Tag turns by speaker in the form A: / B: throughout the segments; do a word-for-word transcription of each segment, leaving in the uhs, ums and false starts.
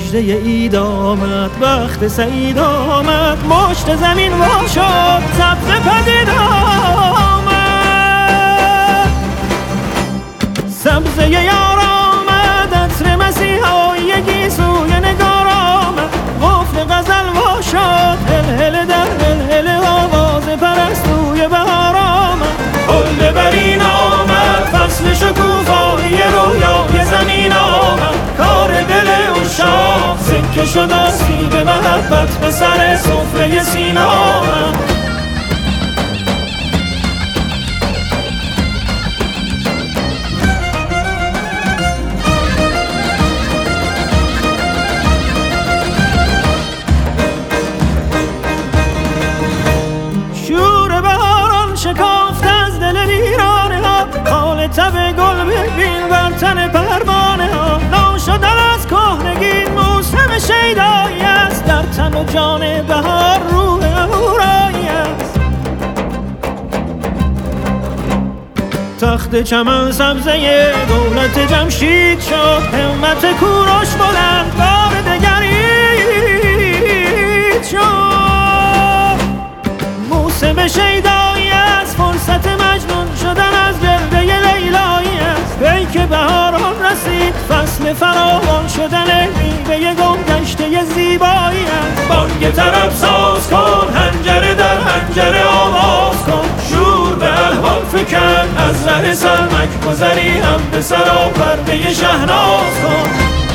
A: مژده عید آمد، وقت سعید آمد، مشت زمین وا شد، سبز پدید آمد. سبزه یار آمد، عطر مسیحا یکی سوی نگار آمد، قفل غزل وا شد، هل هل در هل هل آواز پرستوی بهار آمد. گل برین آمد، فصل شکوفایی رویای زمین آمد، کار دل عشاق سکه شد آسیب محبت به سر سفره سینا آمد. شور بهاران شکافت از دل ویرانه ها، خال تب گل ببین بر تن پروانه ها. ناشدن از کهنگی موسم شیدایی است، در تن و جان بهار روح اهورایی است. تخت چمن سبزه دولت جمشید شد، همت کوروش بلند بار دگرید شد. موسم شیدایی است، فرصت مجنون شدن از گرده لیلایی است. پیک بهاران رسید، فصل فراوان شدن میوه گم گشته زیبایی است. بانگ طرب ساز کن، حنجره در حنجره آواز کن، شور به الحان فکن، از ره سرمک گذری هم به سرا پرده شهناز کن.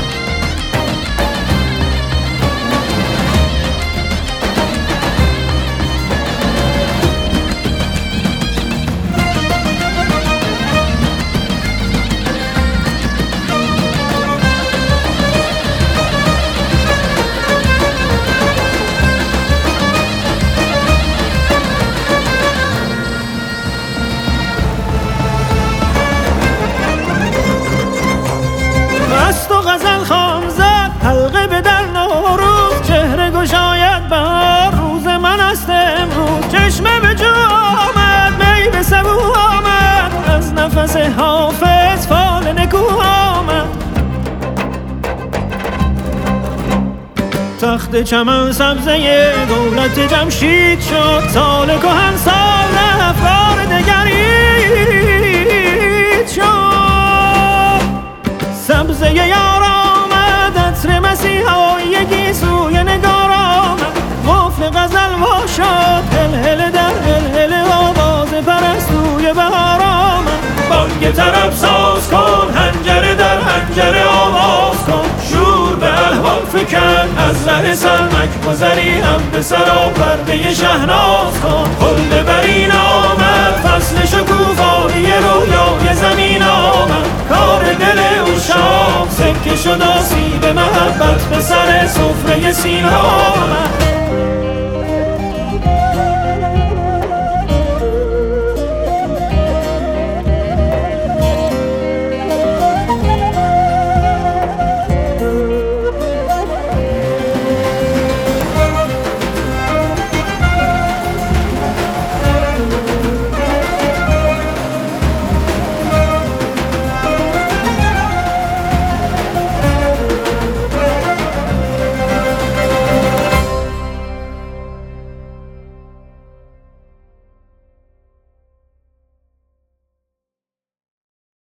A: مست و غزل خوان زد، حلقه به در نوروز، چهره گشاید بهار، روز من است امروز. چشمه به جو آمد، می به سبو آمد، از نفس حافظ فال نکو آمد. تخت چمن سبزه دولت جمشید شد، سال کهن سال افکار دگرید شد. سبزه یار آمد، عطر مسیحا یکی سوی نگار آمد، قفل غزل وا شد، هل هل در هل هل آواز پرستوی بهار آمد. بانگ طرب ساز کن، حنجره در حنجره آواز کن، شور به الحان فکن، از ره سرمک گذری هم به سرا پرده شهناز کن. گل برین آمد، فصل شکوفایی رویای زمین آمد، کار دل عشاق سکه شد آسیب محبت به سر سفره سینا آمد.